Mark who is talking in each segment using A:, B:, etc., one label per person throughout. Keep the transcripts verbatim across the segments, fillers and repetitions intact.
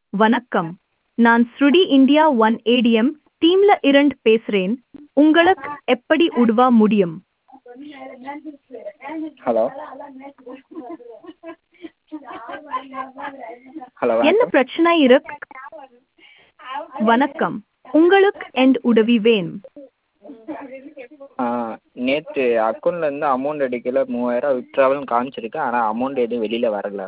A: வணக்கம். நான் ஸ்ருடி India one ATM டீம்ல இருந்து பேசுறேன். உங்களுக்கு எப்படி உதவ முடியும்?
B: ஹலோ ஹலோ
A: என்ன
B: வணக்கம்.
A: பிரச்சனை இருக்கு? வணக்கம். உங்களுக்கு எந்த உதவி வேணும்?
B: நேற்று அக்கௌண்ட்லேருந்து அமௌண்ட் எடுக்கல, மூவாயிரம் வித்ட்ராவல்னு காமிச்சிருக்கு. ஆனால் அமௌண்ட் எதுவும் வெளியில் வரல.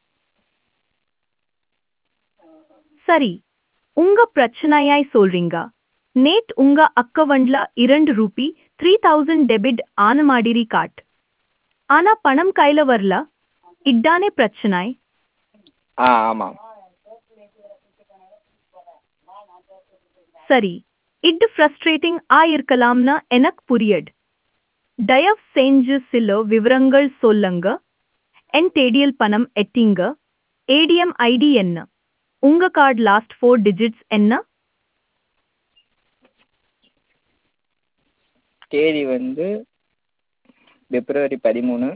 A: சரி, உங்க பிரச்சனையாய் சொல்றீங்க. நேட் உங்க அக்கவுண்ட்ல இரண்டு ரூபி த்ரீ தௌசண்ட் டெபிட் ஆன மாதிரி காட். ஆனா பணம் கையில வரல. இதானே பிரச்சனை?
B: ஆ ஆமாம்.
A: சரி, இது ஃப்ரஸ்ட்ரேட்டிங் ஆயிருக்கலாம்னு எனக்கு புரியுது. தயவு செஞ்சு சில விவரங்கள் சொல்லுங்க. என் தேடியில் பணம் எட்டிங்க. ஏடிஎம் ஐடி என்ன? உங்க கார்டு லாஸ்ட் ஃபோர் டிஜிட்ஸ் என்ன?
B: தேதி வந்து பிப்ரவரி பதிமூணு.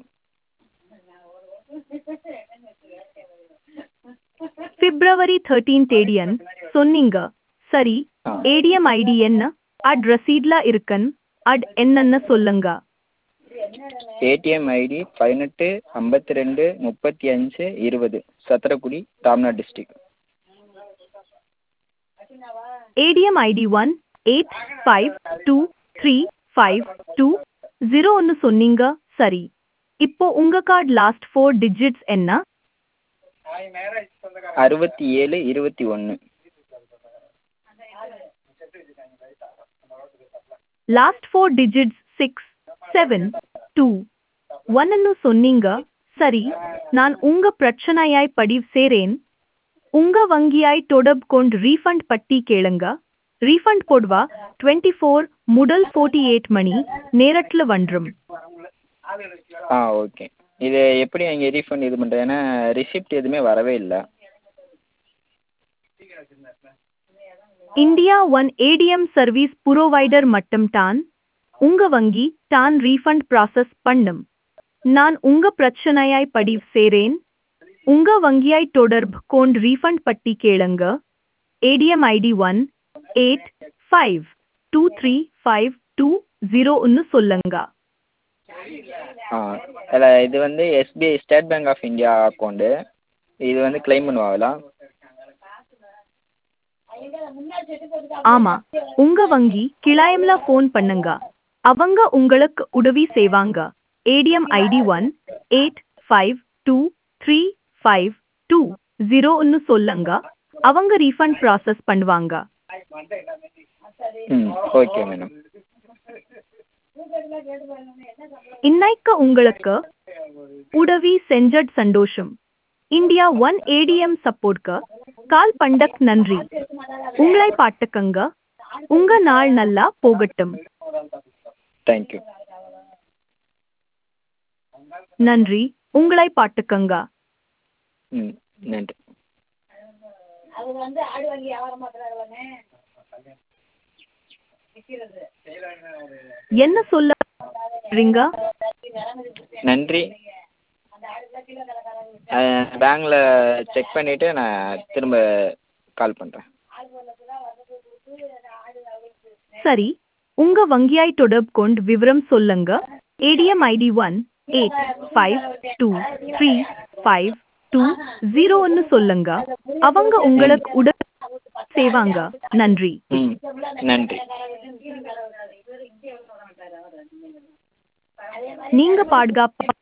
A: பிப்ரவரி தேர்ட்டீன் தேதியன் சொன்னீங்க. சரி,
B: ஆ
A: ஏடிஎம் ஐடி என்ன? அட் ரசீட்ல இருக்கன். அட் என்னன்னு சொல்லுங்க.
B: ஏடிஎம் ஐடி பதினெட்டு ஐம்பத்தி ரெண்டு முப்பத்தி அஞ்சு இருபது, Sathirakudi, Tamil Nadu district.
A: ATM ID one eight five two three five two zero ஒன்னு சொன்னீங்க. சரி, இப்போ உங்க கார்டு லாஸ்ட் ஃபோர் டிஜிட்ஸ் என்ன?
B: அறுபத்தி ஏழு இருபத்தி ஒன்று.
A: Last four digits six seven two ஒன்னு சொன்னீங்க. சரி, நான் உங்க பிரச்சனையாய் பதிவு செய்றேன். உங்க வங்கியாய் தொடர்பு கொண்டு ரீஃபண்ட் பட்டி கேளுங்க. ரீஃபண்ட் போடுவா டுவெண்ட்டி ஃபோர் முதல் ஃபோர்ட்டி எயிட் மணி நேரத்தில் வந்துடும்.
B: ஆ ஓகே. இது எப்படி அங்கே ரீஃபண்ட் இது பண்ணுறது? ஏன்னா ரிசிப்ட் எதுவுமே வரவே இல்லை.
A: India one ATM service provider மட்டும் தான் உங்க வங்கி தான் ரீஃபண்ட் ப்ராசஸ் பண்ணும். நான் உங்க பிரச்சனையாய் பதிவு செய்றேன். உங்க வங்கியாய் தொடர்பு கொண்டு ரீஃபண்ட் பட்டி கேளுங்க. ATM ID one eight five two three five two zero ஒன்னு சொல்லுங்க.
B: ஆ இல்லை, இது வந்து SBI State Bank of India account. இது வந்து கிளைம் பண்ணுவாங்களா?
A: ஆமா, உங்க வங்கி கிளைம்ல ஃபோன் பண்ணுங்க. அவங்க உங்களுக்கு உதவி செய்வாங்க. ATM ID one eight five two three five two zero ஒன்னு சொல்லுங்க. அவங்க ரீஃபண்ட் ப்ராசஸ் பண்ணுவாங்க.
B: ம் ஓகே மேடம்.
A: இன்னைக்கு உங்களுக்கு உதவி செஞ்சட் சந்தோஷம். இந்தியா ஒன் ஏடிஎம் சப்போர்ட்க்கு கால் பண்டக் நன்றி. உங்களை பாட்டுக்கங்க. உங்க நாள் நல்லா போகட்டும்.
B: தேங்க்யூ.
A: நன்றி. உங்களை பாட்டுக்கங்க.
B: ம் நன்றி.
A: என்ன சொல்லுறீங்க?
B: நன்றி. பேங்க்ல செக் பண்ணிவிட்டு நான் திரும்ப கால் பண்ணுறேன்.
A: சரி, உங்க வங்கியாய் தொடர்பு கொண்டு விவரம் சொல்லுங்க. ATM ID one eight five two three five two zero ஒன்னு சொல்லுங்க. அவங்க உங்களுக்கு உதவி செய்வாங்க. நன்றி.
B: ம் நன்றி.
A: நீங்க பாதுகாப்பா